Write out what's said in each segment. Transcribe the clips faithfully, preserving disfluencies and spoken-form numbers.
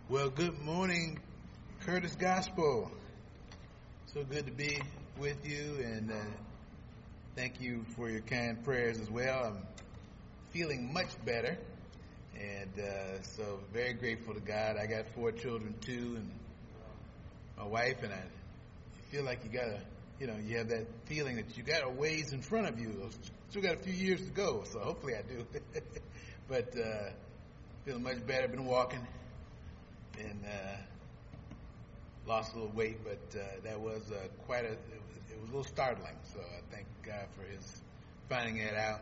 Well, good morning, Curtis Gospel. So good to be with you, and uh, thank you for your kind prayers as well. I'm feeling much better, and uh, so very grateful to God. I got four children too, and my wife, and I feel like you gotta, you know, you have that feeling that you got a ways in front of you. Still got a few years to go, so hopefully I do. But uh, feeling much better. Been walking. And uh, lost a little weight, but uh, that was uh, quite a, it was, it was a little startling. So I thank God for his finding that out.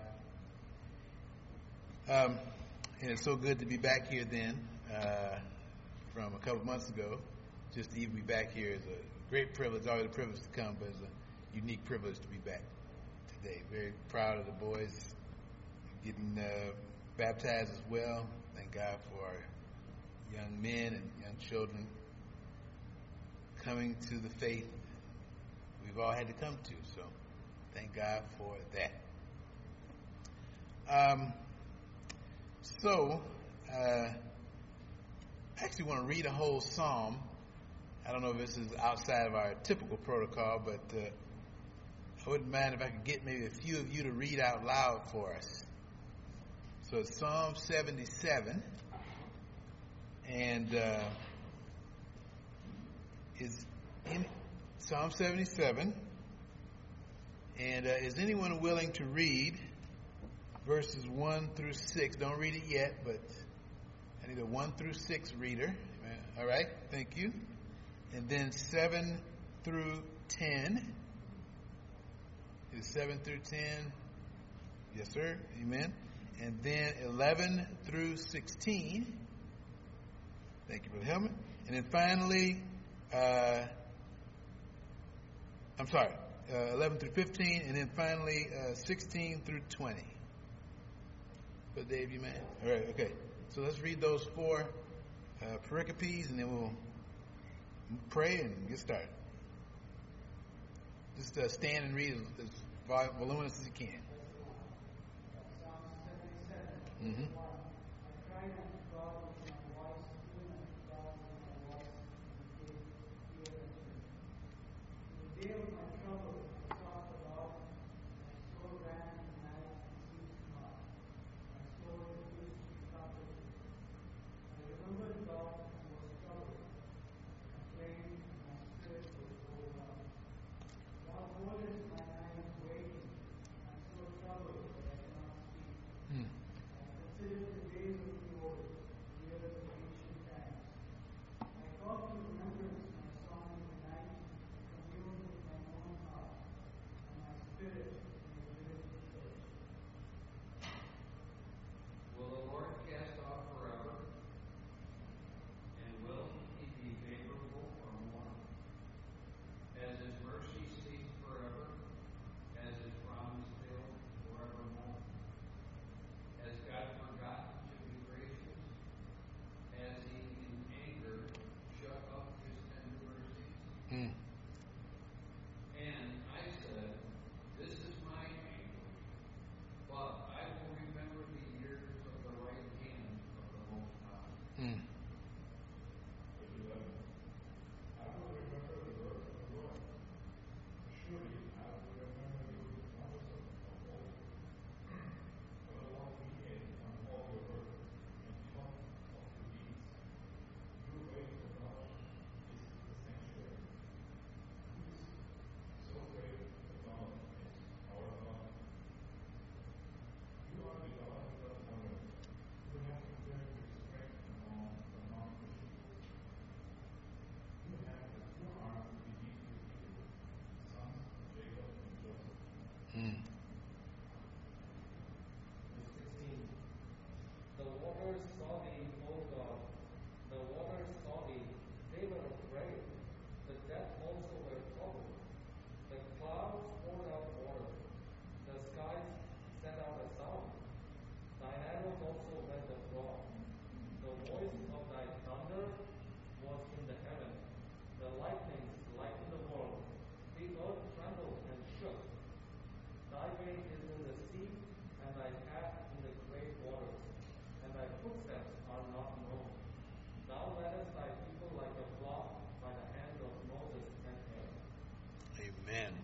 Um, and it's so good to be back here then uh, from a couple months ago. Just to even be back here is a great privilege, always a privilege to come, but it's a unique privilege to be back today. Very proud of the boys getting uh, baptized as well. Thank God for our young men and young children coming to the faith we've all had to come to. So thank God for that. Um, so uh, I actually want to read a whole psalm. I don't know if this is outside of our typical protocol, but uh, I wouldn't mind if I could get maybe a few of you to read out loud for us. So it's Psalm seventy-seven. And uh, is in Psalm seventy-seven. And uh, is anyone willing to read verses one through six? Don't read it yet, but I need a one through six reader. All right, thank you. And then seven through ten. Is seven through ten? Yes, sir. Amen. And then eleven through sixteen. Thank you for the helmet. And then finally, uh, I'm sorry, uh, eleven through fifteen, and then finally uh, sixteen through twenty. But Dave, you man? All right, okay. So let's read those four uh, pericopes, and then we'll pray and get started. Just uh, stand and read as, as voluminous as you can. Mm-hmm.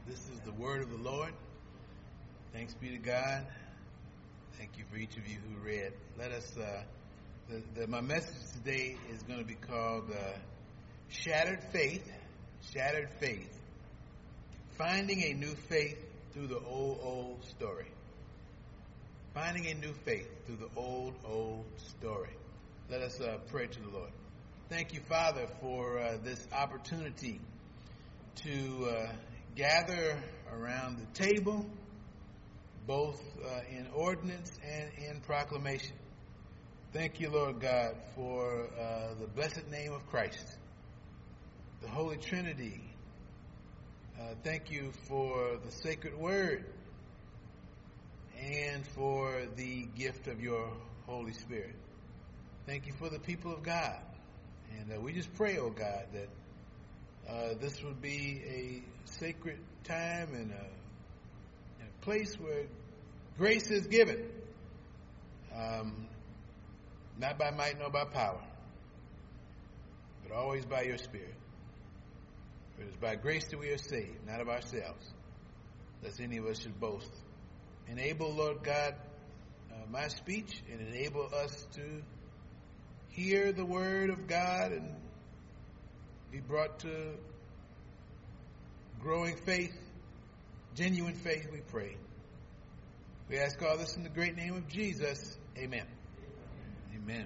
This is the word of the Lord. Thanks be to God. Thank you for each of you who read. Let us, uh, the, the, my message today is going to be called uh, Shattered Faith, Shattered Faith, Finding a New Faith Through the Old, Old Story. Finding a new faith through the old, old story. Let us uh, pray to the Lord. Thank you, Father, for uh, this opportunity to uh, gather around the table, both uh, in ordinance and in proclamation. Thank you, Lord God, for uh, the blessed name of Christ, the Holy Trinity. Uh, thank you for the sacred word and for the gift of your Holy Spirit. Thank you for the people of God. And uh, we just pray, oh God, that uh, this would be a sacred time and a, and a place where grace is given, um, not by might nor by power, but always by your Spirit. For it is by grace that we are saved, not of ourselves, lest any of us should boast. Enable, Lord God, uh, my speech, and enable us to hear the word of God and be brought to growing faith, genuine faith, we pray. We ask all this in the great name of Jesus. Amen. Amen.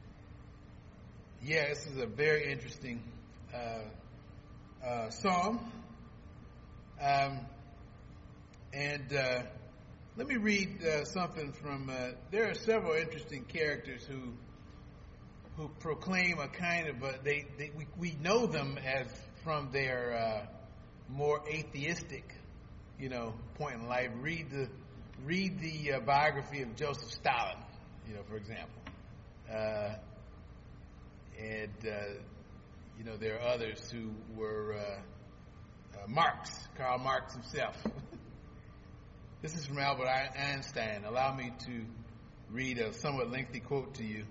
Yeah, this is a very interesting uh, uh, psalm. Um, and uh, let me read uh, something from, uh, there are several interesting characters who who proclaim a kind of, uh, they, they we, we know them as from their uh, more atheistic, you know, point in life. Read the read the uh, biography of Joseph Stalin, you know, for example. Uh, and, uh, you know, there are others who were uh, uh, Marx, Karl Marx himself. This is from Albert Einstein. Allow me to read a somewhat lengthy quote to you.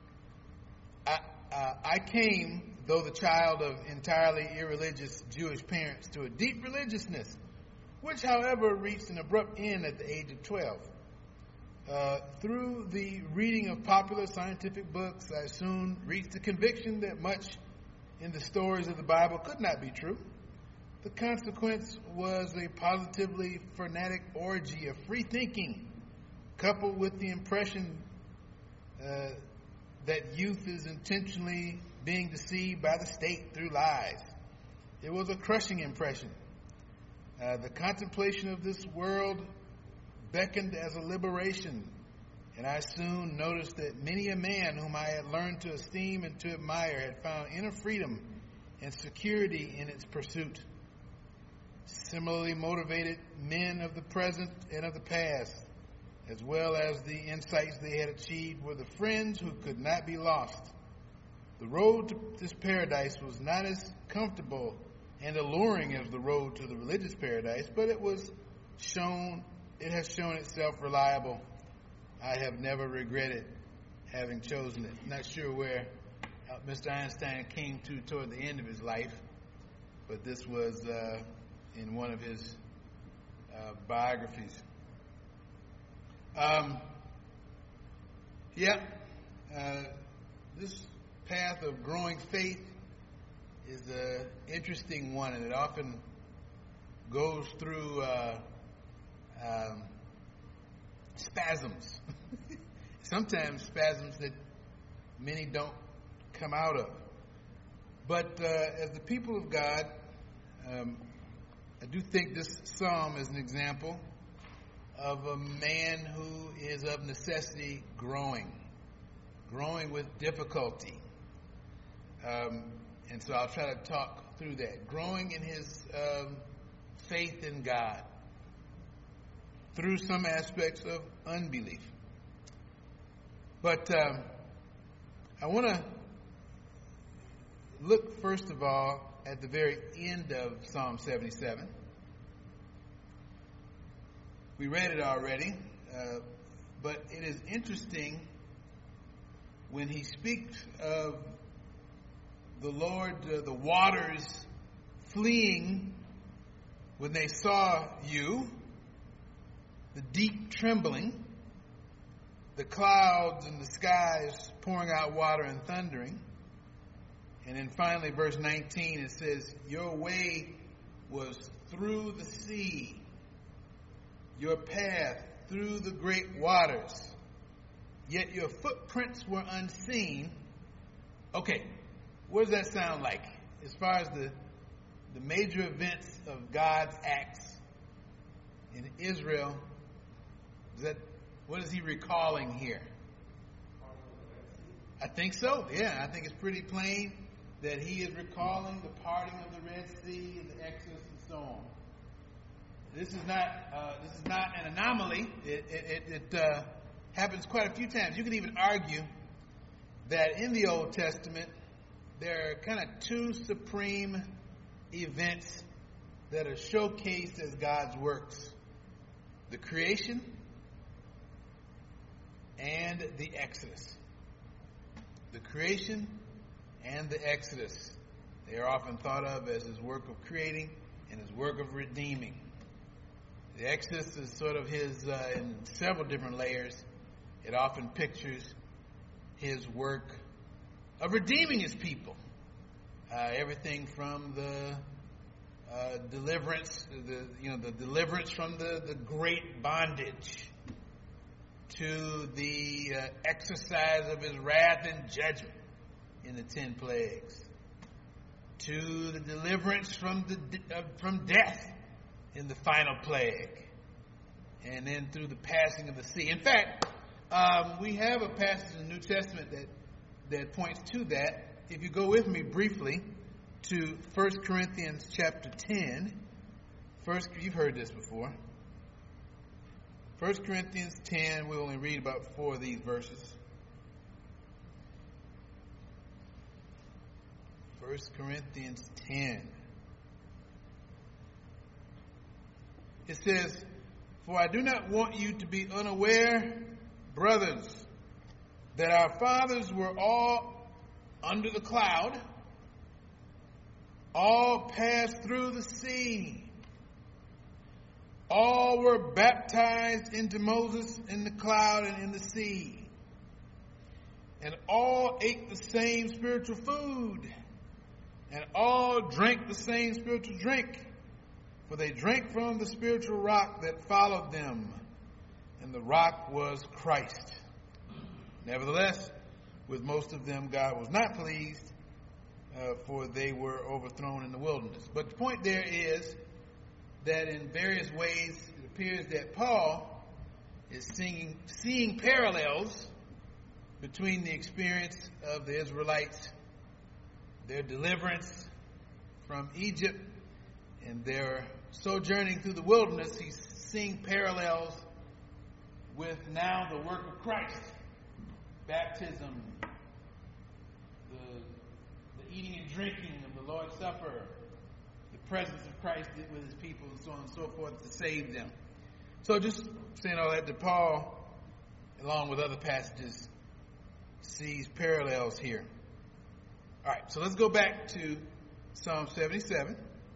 I, uh, I came, though the child of entirely irreligious Jewish parents, to a deep religiousness, which, however, reached an abrupt end at the age of twelve. Uh, through the reading of popular scientific books, I soon reached the conviction that much in the stories of the Bible could not be true. The consequence was a positively fanatic orgy of free thinking, coupled with the impression uh, that youth is intentionally being deceived by the state through lies. It was a crushing impression. Uh, the contemplation of this world beckoned as a liberation, and I soon noticed that many a man whom I had learned to esteem and to admire had found inner freedom and security in its pursuit. Similarly motivated men of the present and of the past, as well as the insights they had achieved, were the friends who could not be lost. The road to this paradise was not as comfortable and alluring as the road to the religious paradise, but it was shown, it has shown itself reliable. I have never regretted having chosen it. Not sure where uh, Mister Einstein came to toward the end of his life, but this was uh, in one of his uh, biographies. Um, yeah, uh, this path of growing faith is an interesting one, and it often goes through uh, um, spasms. Sometimes spasms that many don't come out of. But uh, as the people of God, um, I do think this psalm is an example of a man who is of necessity growing, growing with difficulty. Um, and so I'll try to talk through that. Growing in his um, faith in God through some aspects of unbelief. But um, I want to look first of all at the very end of Psalm seventy-seven. We read it already, uh, but it is interesting when he speaks of the Lord, uh, the waters fleeing when they saw you, the deep trembling, the clouds and the skies pouring out water and thundering. And then finally, verse nineteen, it says, your way was through the sea, your path through the great waters, yet your footprints were unseen. Okay, what does that sound like? As far as the, the major events of God's acts in Israel, is that, what is he recalling here? I think so, yeah. I think it's pretty plain that he is recalling the parting of the Red Sea and the Exodus and so on. This is not uh, this is not an anomaly. It, it, it uh, happens quite a few times. You can even argue that in the Old Testament there are kind of two supreme events that are showcased as God's works: the creation and the Exodus. The creation and the Exodus. They are often thought of as his work of creating and his work of redeeming. The Exodus is sort of his, uh, in several different layers, it often pictures his work of redeeming his people. Uh, everything from the uh, deliverance, the you know, the deliverance from the, the great bondage, to the uh, exercise of his wrath and judgment in the ten plagues, to the deliverance from the uh, from death in the final plague, and then through the passing of the sea. In fact, um, we have a passage in the New Testament that that points to that. If you go with me briefly to First Corinthians chapter ten, First, you've heard this before. First Corinthians ten, we only read about four of these verses. First Corinthians ten. It says, for I do not want you to be unaware, brothers, that our fathers were all under the cloud, all passed through the sea, all were baptized into Moses in the cloud and in the sea, and all ate the same spiritual food, and all drank the same spiritual drink, for they drank from the spiritual rock that followed them, and the rock was Christ. Nevertheless, with most of them God was not pleased, uh, for they were overthrown in the wilderness. But the point there is that in various ways it appears that Paul is seeing, seeing parallels between the experience of the Israelites, their deliverance from Egypt, and their sojourning through the wilderness. He's seeing parallels with now the work of Christ. Baptism, the, the eating and drinking of the Lord's Supper, the presence of Christ with his people, and so on and so forth, to save them. So just saying all that, that Paul, along with other passages, sees parallels here. All right, so let's go back to Psalm seventy-seven.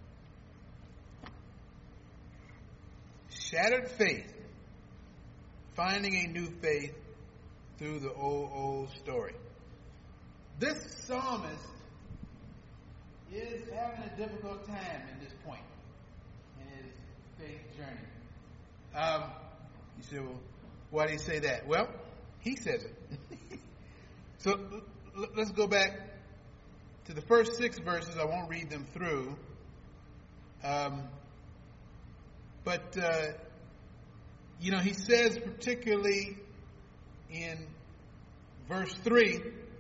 Shattered faith, finding a new faith through the old, old story. This psalmist is having a difficult time at this point in his faith journey. Um, you say, well, why do you say that? Well, he says it. So l- let's go back to the first six verses. I won't read them through. Um, but, uh, you know, he says particularly in verse three,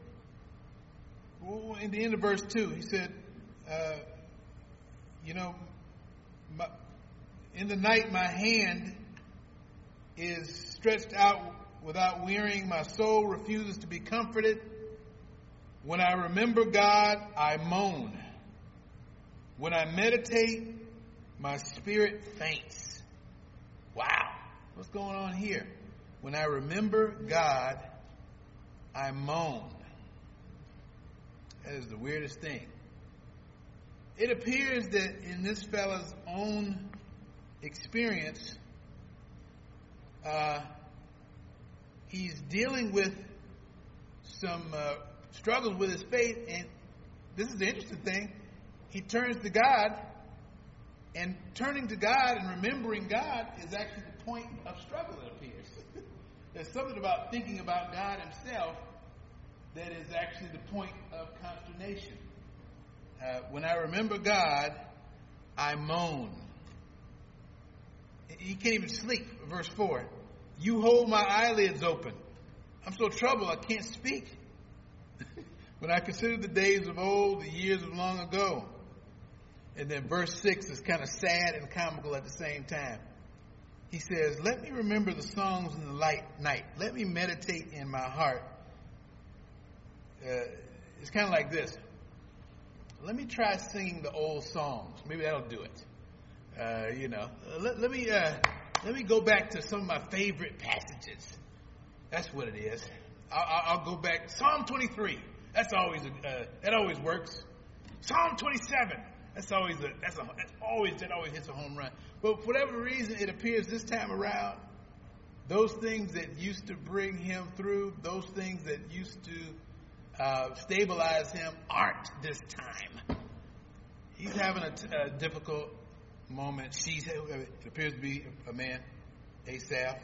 in the end of verse two, he said, uh, you know, my, in the night my hand is stretched out without wearying. My soul refuses to be comforted. When I remember God, I moan. When I meditate, my spirit faints. Wow. What's going on here? When I remember God, I moan. That is the weirdest thing. It appears that in this fellow's own experience, uh, he's dealing with some uh, struggles with his faith, and this is the interesting thing. He turns to God, and turning to God and remembering God is actually the point of struggle, it appears. There's something about thinking about God himself that is actually the point of consternation. Uh, when I remember God, I moan. He can't even sleep. Verse four. You hold my eyelids open. I'm so troubled I can't speak. When I consider the days of old, the years of long ago. And then verse six is kind of sad and comical at the same time. He says, let me remember the songs in the light night. Let me meditate in my heart. Uh, it's kind of like this. Let me try singing the old songs. Maybe that'll do it. Uh, you know, let, let me uh, let me go back to some of my favorite passages. That's what it is. I'll, I'll go back. Psalm twenty-three. That's always a, uh, that always works. Psalm twenty-seven. That's always a that's a that's always that always hits a home run. But for whatever reason, it appears this time around, those things that used to bring him through, those things that used to uh, stabilize him, aren't this time. He's having a, t- a difficult moment. She's it appears to be a man, Asaph.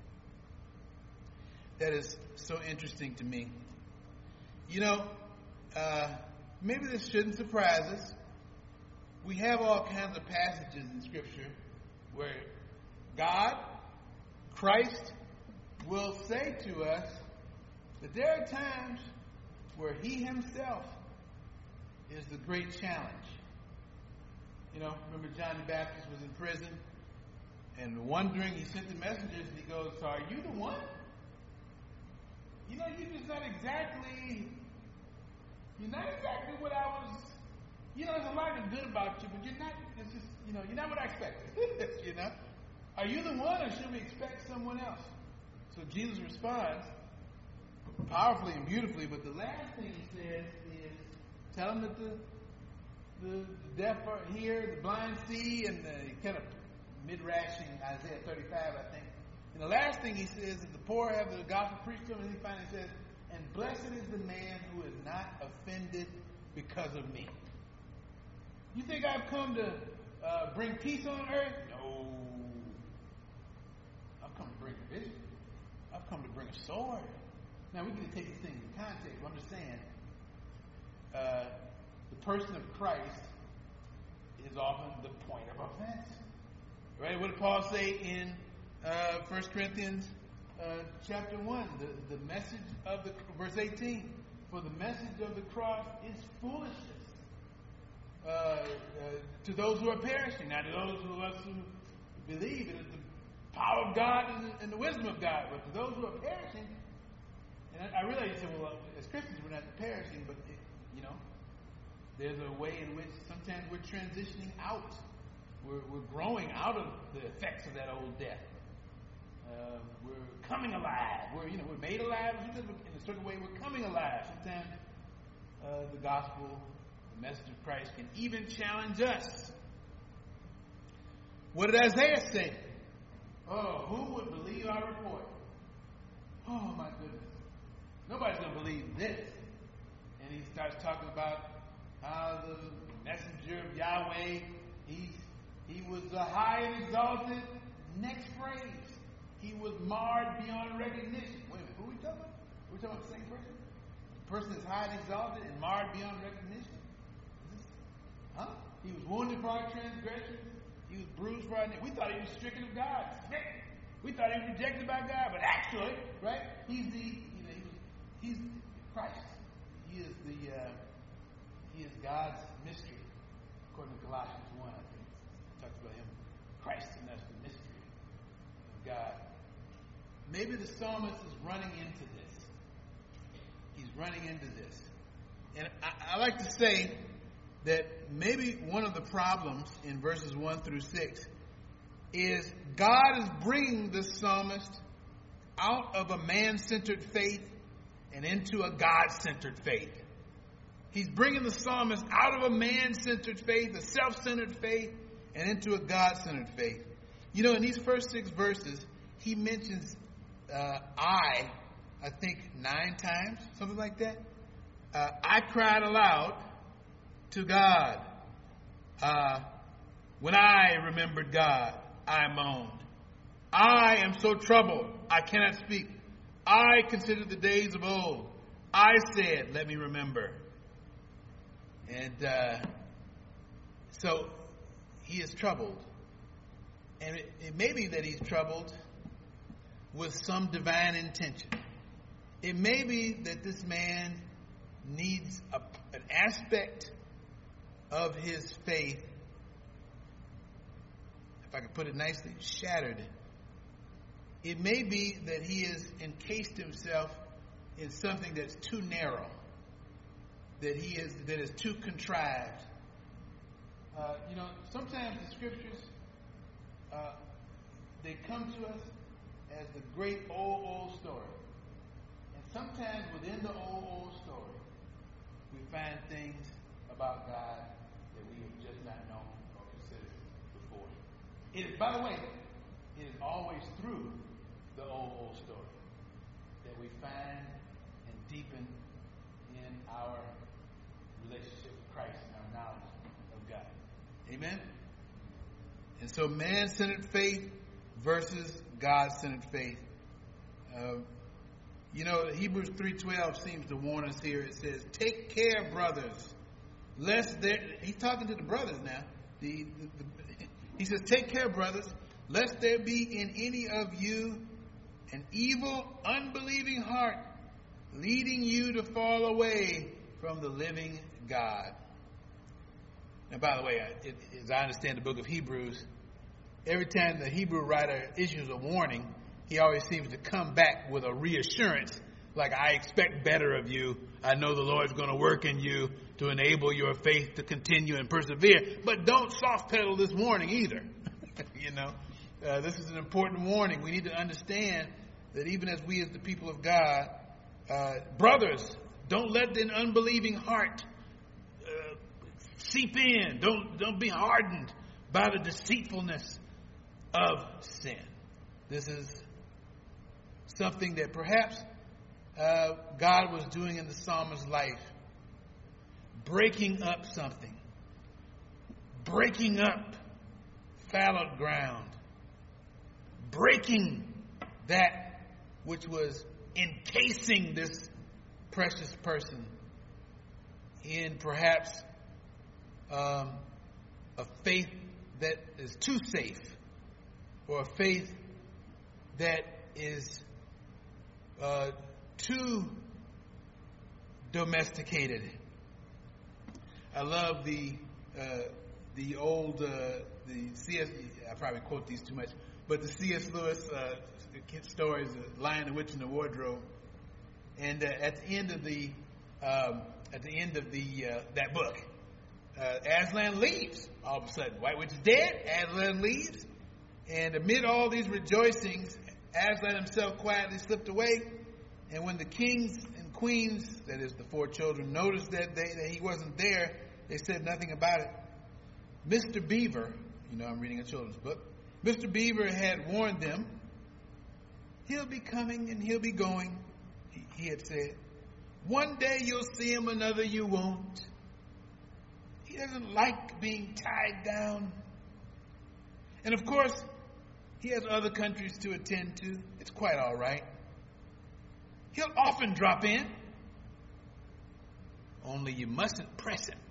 That is so interesting to me. You know, uh, maybe this shouldn't surprise us. We have all kinds of passages in Scripture where God, Christ, will say to us that there are times where he himself is the great challenge. You know, remember John the Baptist was in prison and wondering, he sent the messengers and he goes, so are you the one? You know, you're just not exactly, you're not exactly what I was, you know, there's a lot of good about you, but you're not, it's just, you know, you're not what I expected, you know? Are you the one or should we expect someone else? So Jesus responds powerfully and beautifully, but the last thing he says is, tell them that the, the deaf are here, the blind see, and the kind of midrashing Isaiah thirty-five, I think. And the last thing he says is the poor have the gospel preached to them, and he finally says, and blessed is the man who is not offended because of me. You think I've come to uh, bring peace on earth? No. I've come to bring a vision. I've come to bring a sword. Now, we can take these things in context, but I'm just saying, uh, the person of Christ is often the point of offense. Right? What did Paul say in uh, First Corinthians uh, chapter one? The, the message of the, verse eighteen, for the message of the cross is foolishness uh, uh, to those who are perishing. Now, to those of us who believe it is the power of God and the, and the wisdom of God, but to those who are perishing, and I, I realize you say, well, as Christians we're not perishing, but it, you know, there's a way in which sometimes we're transitioning out. We're, we're growing out of the effects of that old death. Uh, we're coming alive. We're, you know, we're made alive. In a certain way, we're coming alive. Sometimes uh, the gospel, the message of Christ, can even challenge us. What did Isaiah say? Oh, who would believe our report? Oh, my goodness. Nobody's going to believe this. And he starts talking about how the messenger of Yahweh, he's, he was uh, high and exalted. Next phrase. He was marred beyond recognition. Wait a minute, who are we talking about? Are we talking about the same person? The person is high and exalted and marred beyond recognition? Is this, huh? He was wounded for our transgressions. He was bruised for our iniquities. We thought he was stricken of God. We thought he was rejected by God. But actually, right, he's the, you know, he was, he's Christ. He is the, uh, he is God's mystery. According to Colossians one, I think. It talks about him, Christ in us, the mystery of God. Maybe the psalmist is running into this. He's running into this. And I, I like to say that maybe one of the problems in verses one through six is God is bringing the psalmist out of a man-centered faith and into a God-centered faith. He's bringing the psalmist out of a man-centered faith, a self-centered faith, and into a God-centered faith. You know, in these first six verses, he mentions uh, I, I think nine times, something like that. Uh, I cried aloud to God. Uh, when I remembered God, I moaned. I am so troubled, I cannot speak. I consider the days of old. I said, let me remember. And uh, so he is troubled. And it, it may be that he's troubled with some divine intention. It may be that this man needs a, an aspect of his faith, if I could put it nicely, shattered. It may be that he has encased himself in something that's too narrow, that he is that is too contrived. Uh, you know, sometimes the scriptures uh, they come to us as the great old old story, and sometimes within the old old story, we find things about God that we have just not known or considered before. It is, by the way, it is always through the old, old story that we find and deepen in our relationship with Christ and our knowledge of God. Amen? And so man-centered faith versus God-centered faith. Uh, you know, Hebrews three twelve seems to warn us here. It says, take care, brothers, lest there... He's talking to the brothers now. The, the, the, he says, take care, brothers, lest there be in any of you an evil, unbelieving heart, leading you to fall away from the living God. And by the way, it, as I understand the book of Hebrews, every time the Hebrew writer issues a warning, he always seems to come back with a reassurance, like, I expect better of you. I know the Lord's going to work in you to enable your faith to continue and persevere. But don't soft pedal this warning either. you know, uh, this is an important warning. We need to understand that even as we as the people of God, uh, brothers, don't let an unbelieving heart uh, seep in. Don't, don't be hardened by the deceitfulness of sin. This is something that perhaps uh, God was doing in the psalmist's life. Breaking up something. Breaking up fallow ground. Breaking that which was encasing this precious person in perhaps um, a faith that is too safe, or a faith that is uh, too domesticated. I love the uh, the old uh, the C S. I probably quote these too much, but the C S. Lewis uh, stories, The Lion, the Witch, and the Wardrobe. And uh, at the end of the um, at the end of the uh, that book, uh, Aslan leaves. All of a sudden, White Witch is dead. Aslan leaves, and amid all these rejoicings, Aslan himself quietly slipped away. And when the kings and queens, that is the four children, noticed that they that he wasn't there, they said nothing about it. Mister Beaver, you know, I'm reading a children's book. Mister Beaver had warned them. He'll be coming and he'll be going, he, he had said. One day you'll see him, another you won't. He doesn't like being tied down. And of course, he has other countries to attend to. It's quite all right. He'll often drop in. Only you mustn't press him.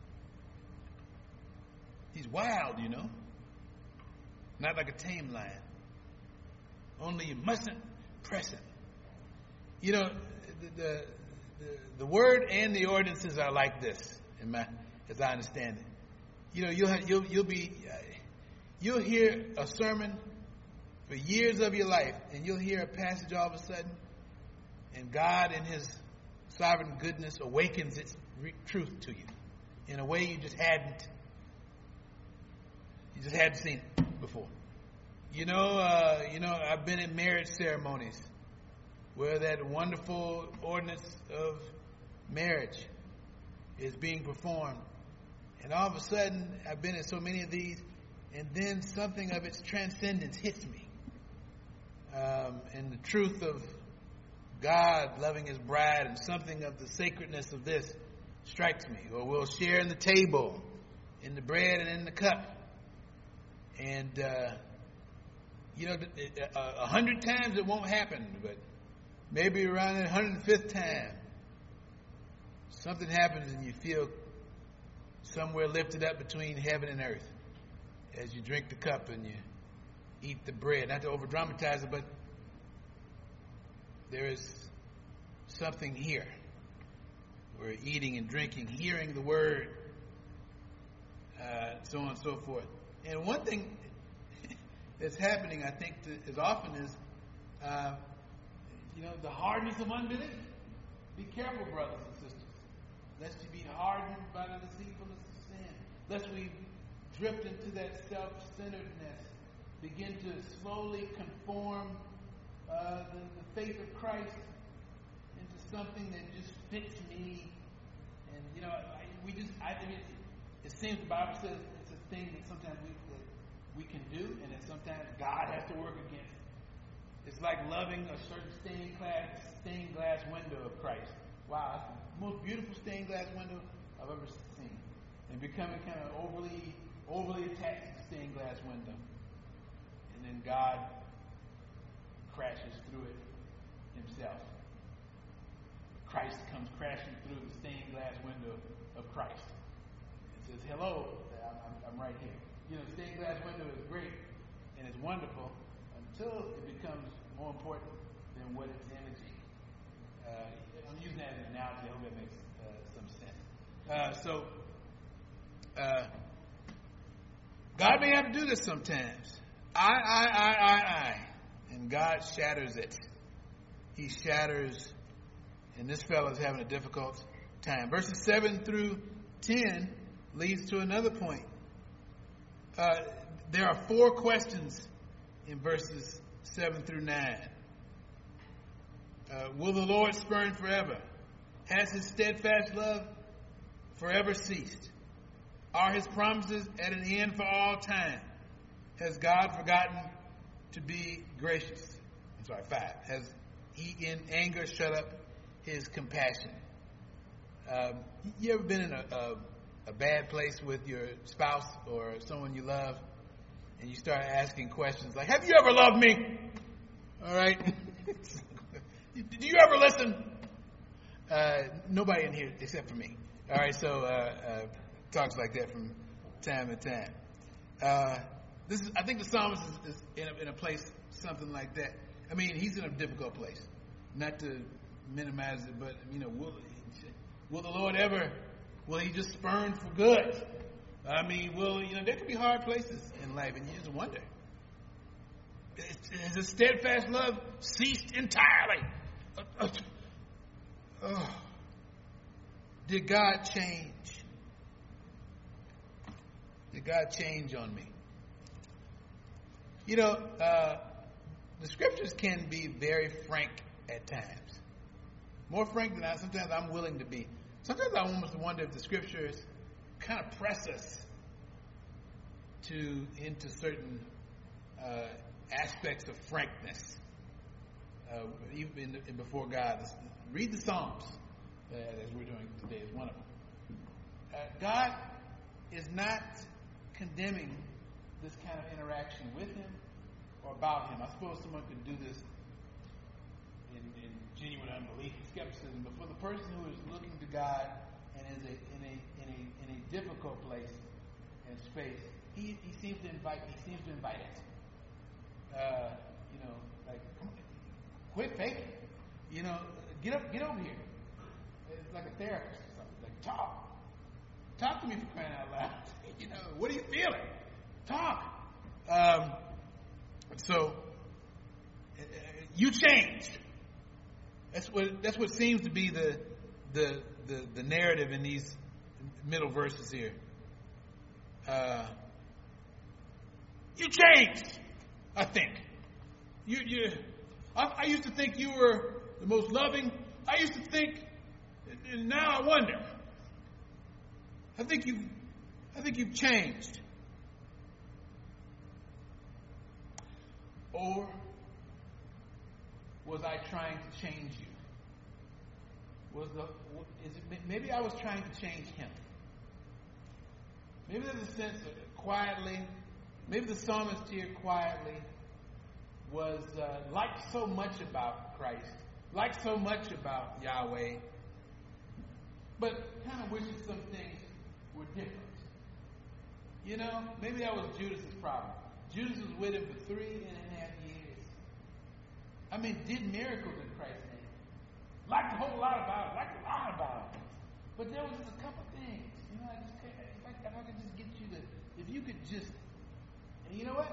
He's wild, you know. Not like a tame lion. Only you mustn't press him. You know, the, the, the, the word and the ordinances are like this, in my, as I understand it. You know, you'll, have, you'll, you'll be, uh, you'll hear a sermon for years of your life, and you'll hear a passage all of a sudden, and God in his sovereign goodness awakens its re- truth to you in a way you just hadn't, you just hadn't seen it before. You know, uh, you know, I've been in marriage ceremonies where that wonderful ordinance of marriage is being performed. And all of a sudden, I've been in so many of these, and then something of its transcendence hits me. Um, and the truth of God loving his bride and something of the sacredness of this strikes me. Or we'll share in the table, in the bread and in the cup. And, uh, you know, a hundred times it won't happen, but maybe around the hundred fifth time, something happens and you feel somewhere lifted up between heaven and earth as you drink the cup and you eat the bread. Not to over dramatize it, but there is something here. We're eating and drinking, hearing the word, uh, so on and so forth. And one thing that's happening, I think, to, as often as, uh, you know, the hardness of unbelief. Be careful, brothers and sisters, lest you be hardened by the deceitfulness of sin, lest we drift into that self-centeredness, begin to slowly conform uh, the, the faith of Christ into something that just fits me. And, you know, I, we just, I think it's, it seems the Bible says it's a thing that sometimes we, that we can do, and that sometimes God has to work against. It's like loving a certain stained glass, stained glass window of Christ. Wow, that's the most beautiful stained glass window I've ever seen. And becoming kind of overly, overly attached to the stained glass window. And then God crashes through it himself. Christ comes crashing through the stained glass window of Christ and says, hello, I'm, I'm right here. You know, stained glass window is great and it's wonderful until it becomes more important than what it's imaging. Uh, I'm using that as an analogy. I hope that makes uh, some sense. Uh, so, uh, God may have to do this sometimes. I, I, I, I, I. And God shatters it. He shatters, and this fellow is having a difficult time. Verses seven through ten leads to another point. Uh, there are four questions in verses seven through nine. Uh, will the Lord spurn forever? Has his steadfast love forever ceased? Are his promises at an end for all time? Has God forgotten to be gracious? I'm sorry, five. Has he in anger shut up his compassion? Um, you ever been in a, a, a bad place with your spouse or someone you love, and you start asking questions like, have you ever loved me? All right. Did you ever listen? Uh, nobody in here except for me. All right, so uh, uh, talks like that from time to time. Uh, this is, I think the psalmist is, is in, a, in a place something like that. I mean, he's in a difficult place. Not to minimize it, but you know, will will the Lord ever? Will he just spurn for good? I mean, will you know? There could be hard places in life, and you just wonder: has his steadfast love ceased entirely? Uh, uh, oh. Did God change? Did God change on me? You know, uh, the scriptures can be very frank at times. More frank than I, sometimes I'm willing to be. Sometimes I almost wonder if the scriptures kind of press us to into certain uh, aspects of frankness, uh, even in, in before God. Read the Psalms, uh, as we're doing today, is one of them. Uh, God is not condemning this kind of interaction with him or about him. I suppose someone could do this in, in genuine unbelief and skepticism, but for the person who is looking to God and is a, in a in a in a difficult place and space, he, he seems to invite he seems to invite it. Uh, you know, like quit faking. You know, get up, get over here. It's like a therapist or something. Like talk, talk to me for crying out loud. You know, what are you feeling? Talk. Um, so uh, you changed. That's what that's what seems to be the the the, the narrative in these middle verses here. Uh, you changed. I think you you. I, I used to think you were the most loving. I used to think, and now I wonder. I think you, I think you've changed. Or was I trying to change you? Was the is it maybe I was trying to change him? Maybe there's a sense of quietly, maybe the psalmist here quietly was uh, like so much about Christ, like so much about Yahweh, but kind of wishes some things were different. You know, maybe that was Judas' problem. Judas was with him for three and a half years. I mean, did miracles in Christ's name. Liked a whole lot about it, liked a lot about it. But there was just a couple things. You know, I just if I, if I could just get you to, if you could just, and you know what?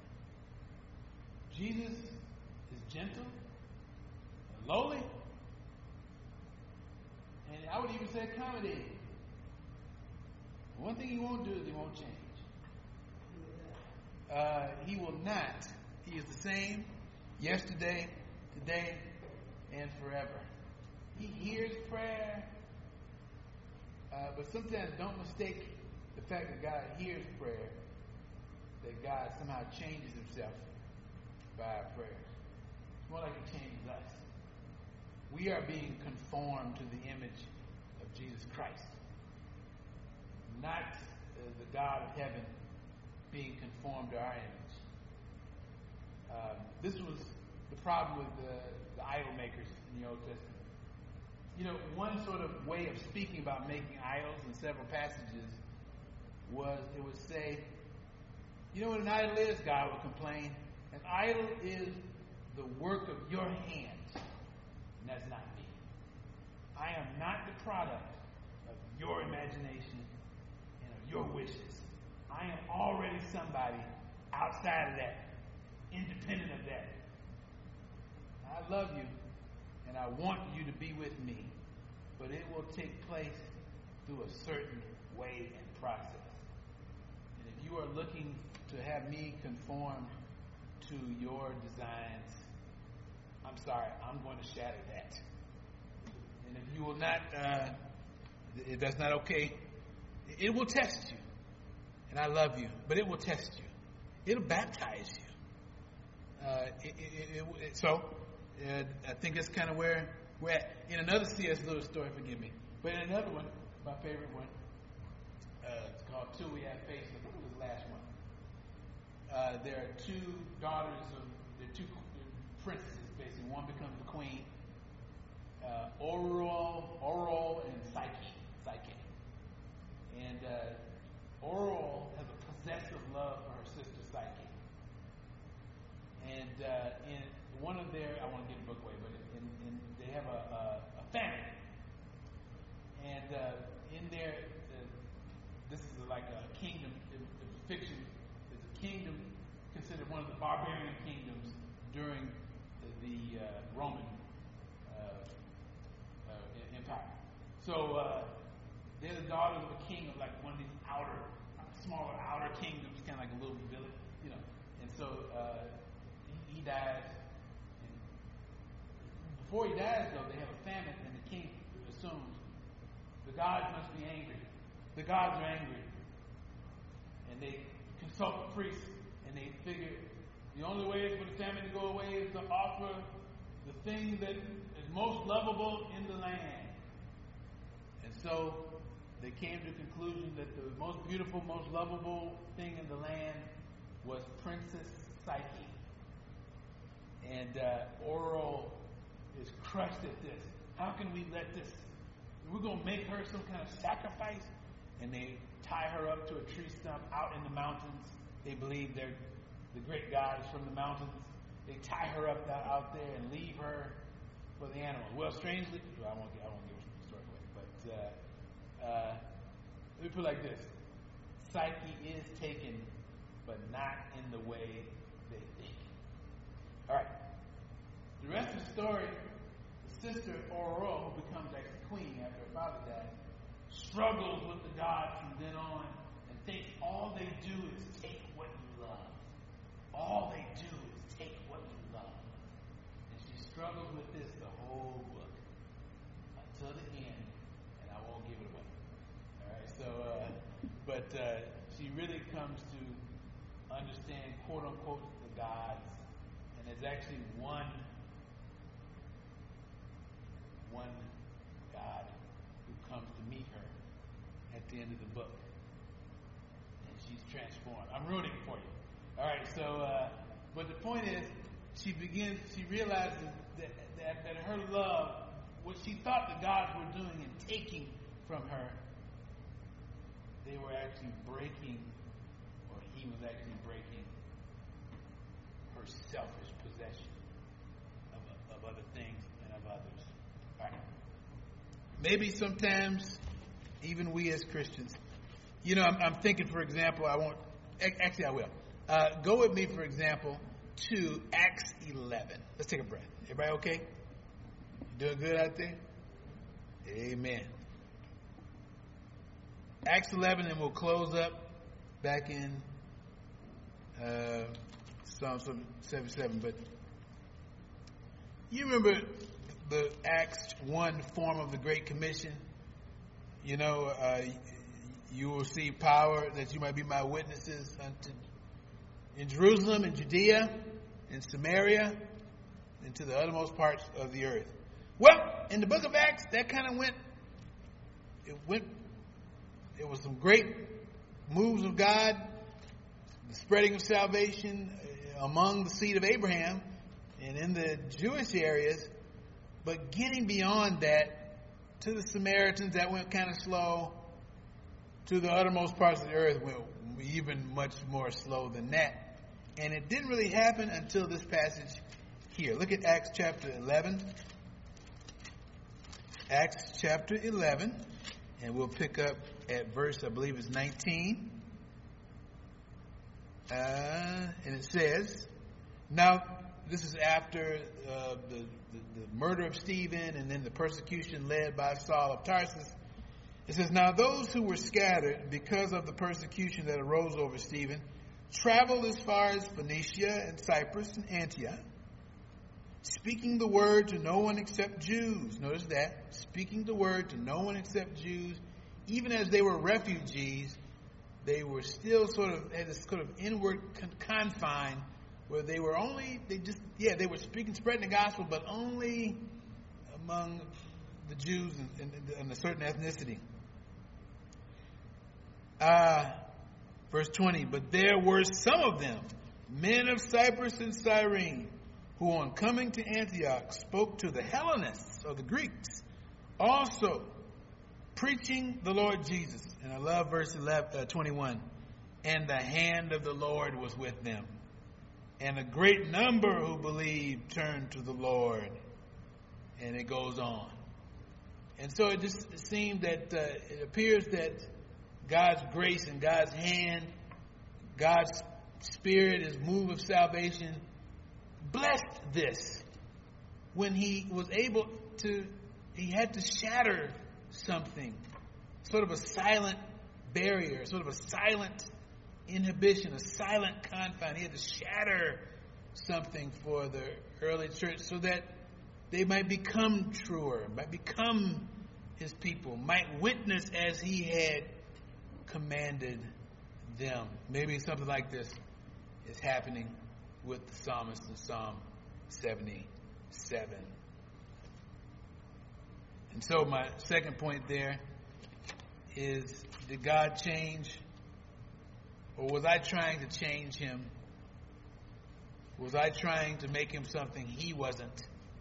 Jesus is gentle, and lowly, and I would even say accommodating. One thing he won't do is he won't change. Uh, he will not. He is the same yesterday, today, and forever. He hears prayer, uh, but sometimes don't mistake the fact that God hears prayer, that God somehow changes himself by our prayers. It's more like he changes us. We are being conformed to the image of Jesus Christ, not uh, the God of heaven being conformed to our image. Um, this was the problem with the, the idol makers in the Old Testament. You know, one sort of way of speaking about making idols in several passages was it would say, you know what an idol is? God would complain. An idol is the work of your hands, and that's not me. I am not the product of your imagination and of your wishes. I am already somebody outside of that, independent of that. I love you, and I want you to be with me, but it will take place through a certain way and process. And if you are looking to have me conform to your designs, I'm sorry, I'm going to shatter that. And if you will not, uh, if that's not okay, it will test you. And I love you, but it will test you. It'll baptize you. Uh, it, it, it, it, so, uh, I think that's kind of where we're at. In another C S Lewis story, forgive me, but in another one, my favorite one, uh, it's called Till We Have Faith. I think it was the last one. Uh, there are two daughters of, there are two princesses, basically. One becomes the queen. Uh, Aurora, Aurora and Psyche. Psyche. And uh, Aurora has a possessive love for her sister Psyche. And uh, in one of their, I want to give the book away, but in, in, they have a, a, a family. And uh, in there, uh, this is like a kingdom, it, it's fiction. It's a kingdom considered one of the barbarian kingdoms during the, the uh, Roman uh, uh, Empire. So uh, they're the daughters of a king of like one of these outer, smaller outer kingdoms, kind of like a little village, you know. And so uh, he, he dies. And before he dies, though, they have a famine, and the king assumes the gods must be angry. The gods are angry. And they consult the priests, and they figure the only way for the famine to go away is to offer the thing that is most lovable in the land. And so they came to the conclusion that the most beautiful, most lovable thing in the land was Princess Psyche. And uh, Aurora is crushed at this. How can we let this? We're going to make her some kind of sacrifice? And they tie her up to a tree stump out in the mountains. They believe they're the great God is from the mountains. They tie her up out there and leave her for the animals. Well, strangely, well, I won't I won't give the story away, but uh, uh, let me put it like this: Psyche is taken, but not in the way they think. All right. The rest of the story: the sister Aurora, who becomes actually queen after her father dies, struggles with the gods from then on, and thinks all they do is take what you love. All they do is take what you love. And she struggles with this the whole book until the end, and I won't give it away. All right, so, uh, but uh, she really comes to understand, quote unquote, the gods And there's actually one, one God who comes to meet her at the end of the book. And she's transformed. I'm rooting for you. All right, so, uh, but the point is, she begins, she realizes that, that, that her love, what she thought the gods were doing and taking from her, they were actually breaking, or he was actually breaking her selfish possession of, of other things and of others. All right. Maybe sometimes, even we as Christians, you know, I'm, I'm thinking, for example, I won't, actually I will. Uh, go with me, for example, to Acts eleven. Let's take a breath. Everybody okay? You doing good out there? Amen. Acts eleven, and we'll close up back in uh, Psalm seventy-seven. But you remember the Acts one form of the Great Commission? You know, uh, you will receive power that you might be my witnesses unto in Jerusalem, in Judea, in Samaria, and to the uttermost parts of the earth. Well, in the book of Acts, that kind of went, it went, it was some great moves of God, the spreading of salvation among the seed of Abraham and in the Jewish areas. But getting beyond that, to the Samaritans, that went kind of slow. To the uttermost parts of the earth went even much more slow than that. And it didn't really happen until this passage here. Look at Acts chapter eleven. Acts chapter eleven. And we'll pick up at verse, I believe it's nineteen. Uh, and it says, now, this is after uh, the, the, the murder of Stephen and then the persecution led by Saul of Tarsus. It says, now those who were scattered because of the persecution that arose over Stephen traveled as far as Phoenicia and Cyprus and Antioch, speaking the word to no one except Jews. Notice that. Speaking the word to no one except Jews. Even as they were refugees, they were still sort of had this sort of inward con- confine where they were only, they just, yeah, they were speaking, spreading the gospel, but only among the Jews and, and, and a certain ethnicity. Uh, verse twenty, but there were some of them, men of Cyprus and Cyrene, who on coming to Antioch spoke to the Hellenists or the Greeks, also preaching the Lord Jesus. And I love verse eleven, uh, twenty-one. And the hand of the Lord was with them. And a great number who believed turned to the Lord. And it goes on. And so it just seemed that uh, it appears that God's grace and God's hand, God's Spirit, His move of salvation, blessed this when He was able to, He had to shatter something, sort of a silent barrier, sort of a silent inhibition, a silent confine. He had to shatter something for the early church so that they might become truer, might become His people, might witness as He had commanded them. Maybe something like this is happening with the psalmist in Psalm seventy-seven. And so my second point there is, did God change? Or was I trying to change Him? Was I trying to make Him something He wasn't?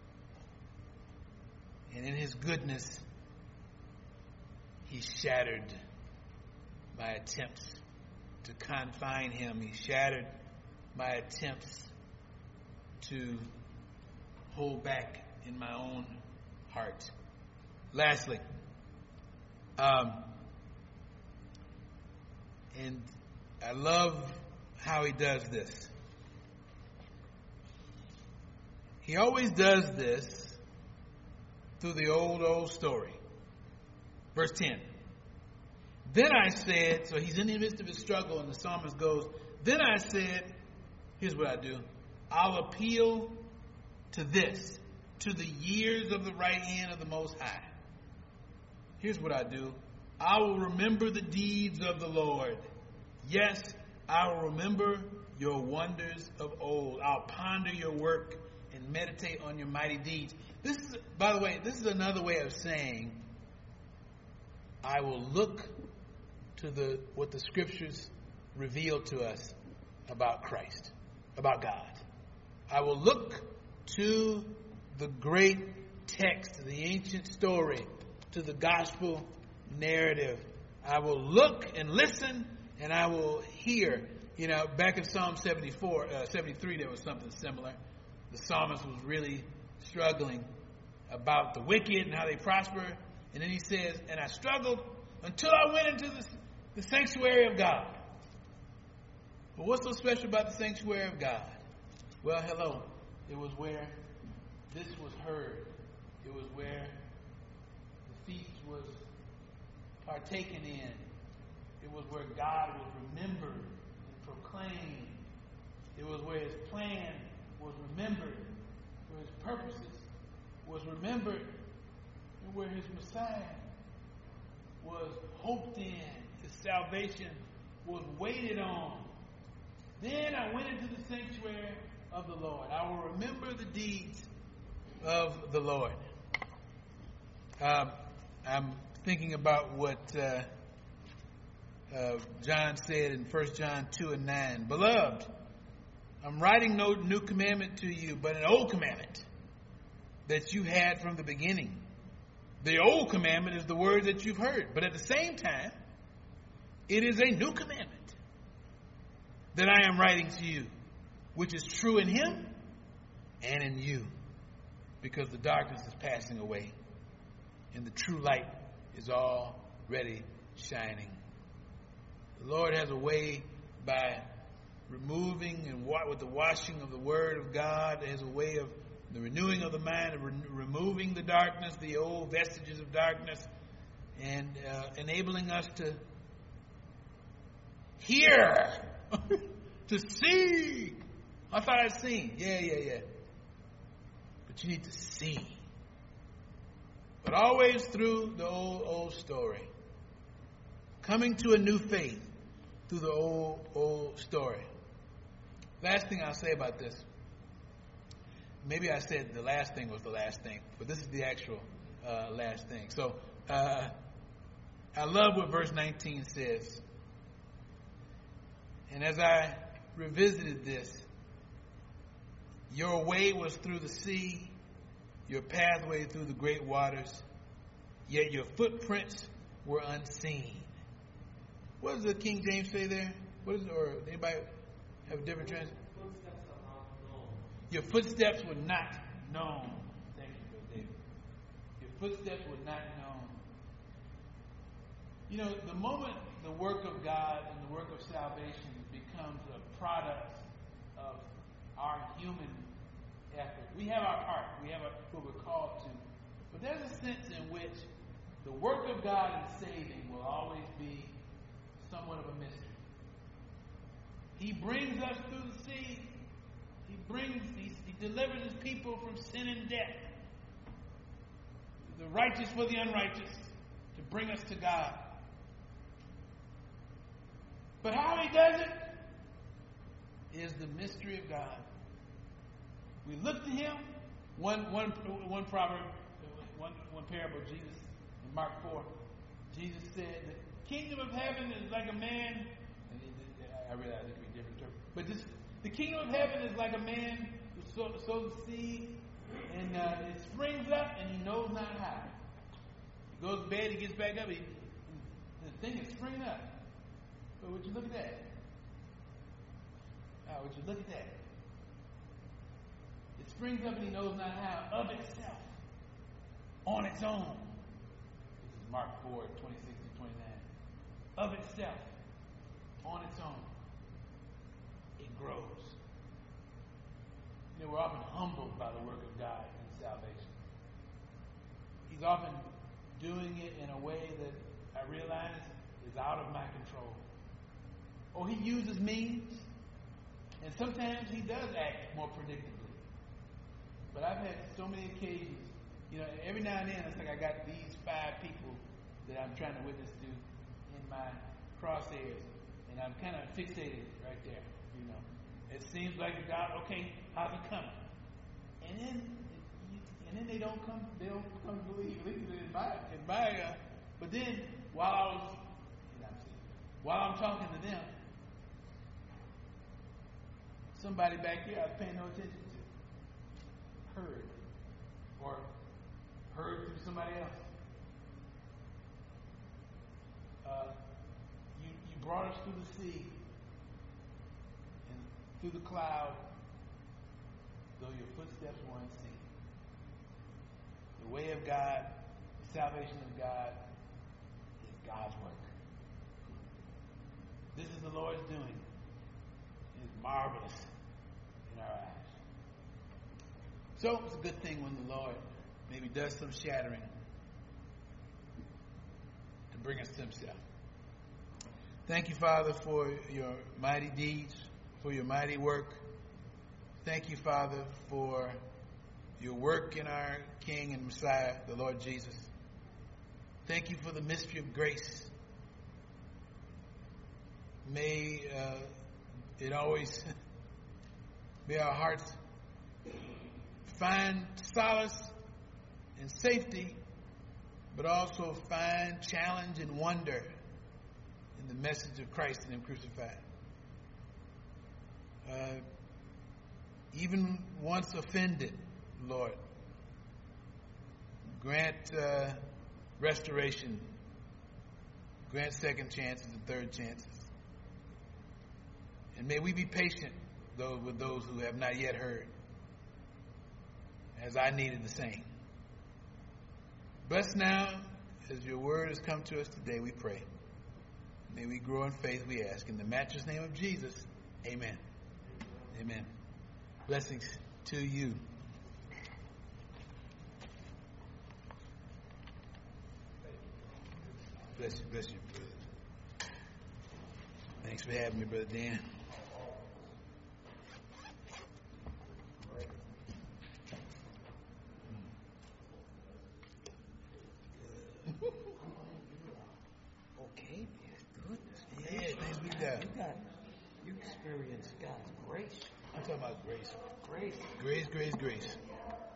And in His goodness, He shattered my attempts to confine Him. He shattered my attempts to hold back in my own heart. Lastly, um, and I love how He does this. He always does this through the old, old story. Verse ten. Then I said, so he's in the midst of his struggle, and the psalmist goes, then I said, here's what I do. I'll appeal to this, to the years of the right hand of the Most High. Here's what I do. I will remember the deeds of the Lord. Yes, I will remember your wonders of old. I'll ponder your work and meditate on your mighty deeds. This is, by the way, this is another way of saying, I will look to the what the scriptures reveal to us about Christ, about God. I will look to the great text, the ancient story, to the gospel narrative. I will look and listen, and I will hear. You know, back in Psalm seventy-four, uh, seventy-three, there was something similar. The psalmist was really struggling about the wicked and how they prosper. And then he says, and I struggled until I went into the, the sanctuary of God. But what's so special about the sanctuary of God? Well, hello. It was where this was heard. It was where the feast was partaken in. It was where God was remembered and proclaimed. It was where his plan was remembered, where his purposes was remembered, and where his Messiah was hoped in, his salvation was waited on. Then I went into the sanctuary of the Lord. I will remember the deeds of the Lord. Um, I'm thinking about what uh, uh, John said in First John two and nine. Beloved, I'm writing no new commandment to you, but an old commandment that you had from the beginning. The old commandment is the word that you've heard, but at the same time, it is a new commandment that I am writing to you, which is true in him and in you, because the darkness is passing away and the true light is already shining. The Lord has a way by removing and wa- with the washing of the Word of God, has a way of the renewing of the mind, of re- removing the darkness, the old vestiges of darkness, and uh, enabling us to hear, to see. I thought I'd seen. Yeah, yeah, yeah. But you need to see. But always through the old, old story. Coming to a new faith through the old, old story. Last thing I'll say about this. Maybe I said the last thing was the last thing, but this is the actual uh, last thing. So uh, I love what verse nineteen says. And as I revisited this, your way was through the sea, your pathway through the great waters, yet your footprints were unseen. What does the King James say there? What is it, or anybody have a different translation? Your footsteps were not known. Thank you, Brother David. Your footsteps were not known. You know, the moment the work of God and the work of salvation becomes a product of our human effort, we have our part. We have a, what we're called to. But there's a sense in which the work of God in saving will always be somewhat of a mystery. He brings us through the sea. He brings, he, he delivers his people from sin and death. The righteous for the unrighteous, to bring us to God. But how he does it is the mystery of God. We look to him. One, one, one proverb, one, one parable, Jesus, in Mark four, Jesus said, the kingdom of heaven is like a man, and I realize it could be different terms, but this, the kingdom of heaven is like a man who sows, sows a seed, and uh, it springs up, and he knows not how. He goes to bed, he gets back up, he, the thing is springing up. But would you look at that? Oh, would you look at that? It springs up, and he knows not how, of itself, on its own. This is Mark four, twenty-six to twenty-nine. Of itself, on its own. It grows. You know, we're often humbled by the work of God in salvation. He's often doing it in a way that I realize is out of my control. Or he uses means, and sometimes he does act more predictably. But I've had so many occasions, you know, every now and then it's like I got these five people that I'm trying to witness to in my crosshairs, and I'm kind of fixated right there, you know. It seems like God, okay, how's it coming? And then, and then they don't come. They don't come to believe. At least in my, in my. Uh, but then, while I was, while I'm talking to them, somebody back here I was paying no attention to heard, or heard through somebody else. Uh, you you brought us through the sea and through the cloud, though your footsteps were unseen. The way of God, the salvation of God, is God's work. This is the Lord's doing. It is marvelous in our eyes. So it's a good thing when the Lord maybe does some shattering to bring us to himself. Thank you, Father, for your mighty deeds, for your mighty work. Thank you, Father, for your work in our King and Messiah, the Lord Jesus. Thank you for the mystery of grace. May uh, it always, may our hearts find solace and safety, but also find challenge and wonder in the message of Christ and him crucified. Uh, even once offended, Lord, grant uh, restoration, grant second chances and third chances. And may we be patient those with those who have not yet heard, as I needed the same. Bless now, as your word has come to us today, we pray. May we grow in faith, we ask. In the matchless name of Jesus, amen. Amen. Blessings to you. Bless you, bless you, brother. Thanks for having me, Brother Dan. Okay, good. Yeah, things we got. You got, you experienced God's grace. I'm talking about grace. Grace. Grace, grace, grace.